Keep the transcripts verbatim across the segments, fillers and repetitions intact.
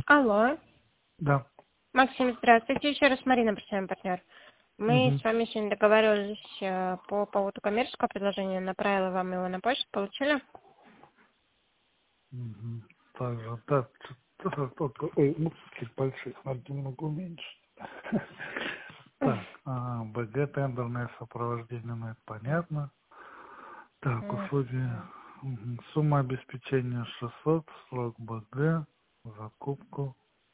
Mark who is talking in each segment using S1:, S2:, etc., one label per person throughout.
S1: Алло.
S2: Да.
S1: Максим, здравствуйте. Еще раз Марина, представляем партнер. Мы
S2: Угу.
S1: с вами сегодня договаривались э, по поводу коммерческого предложения. Направила вам его на почту. Получили?
S2: Угу. Так же, да, что-то только, ой, ну, такие большие, надо немного уменьшить. Так, а, БГ, тендерное сопровождение, ну, это понятно. Так, услуги, угу. Сумма обеспечения шестьсот, срок БГ, закупку.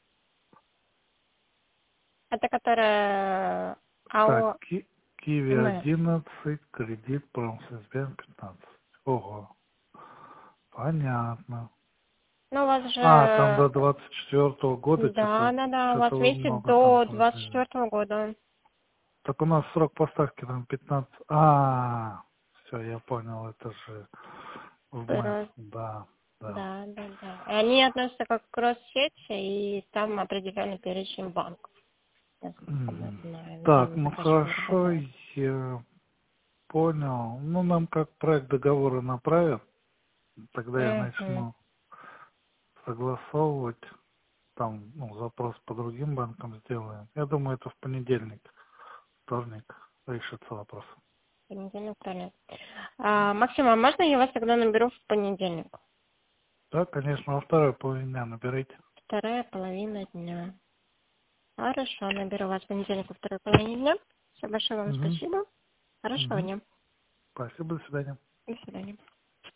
S1: Это которая
S2: Так,
S1: АО
S2: Ки- Киви
S1: МС.
S2: одиннадцать, кредит Промсвязьбанк пятнадцать. Ого, понятно.
S1: Ну, у вас
S2: А, там
S1: же...
S2: до двадцать четвёртого года
S1: Да,
S2: что-то
S1: да, да, у вас
S2: что-то вы
S1: весит
S2: много там
S1: до двадцать
S2: положили.
S1: четвёртого года.
S2: Так у нас срок поставки там пятнадцать. А, все, я понял, это же в МЭФ.
S1: Просто-
S2: Да, да.
S1: Да, да, да. И они относятся как к кросс-сети, и там определенный перечень банков. Насколько мы
S2: Мгм.
S1: знаем,
S2: Так,
S1: они
S2: ну
S1: заказчиками
S2: хорошо,
S1: работают.
S2: я понял. Ну, нам как проект договора направят, тогда я
S1: Угу.
S2: начну согласовывать. Там, ну, запрос по другим банкам сделаем. Я думаю, это в понедельник, вторник решится вопрос.
S1: Понедельник, вторник. А, Максим, а можно я вас тогда наберу в понедельник?
S2: Да, конечно, во второй половине дня наберите.
S1: Вторая половина дня. Хорошо, наберу вас в понедельник во второй половине дня. Все, большое вам
S2: Угу.
S1: спасибо. Хорошего
S2: Угу.
S1: дня.
S2: Спасибо, до свидания.
S1: До свидания.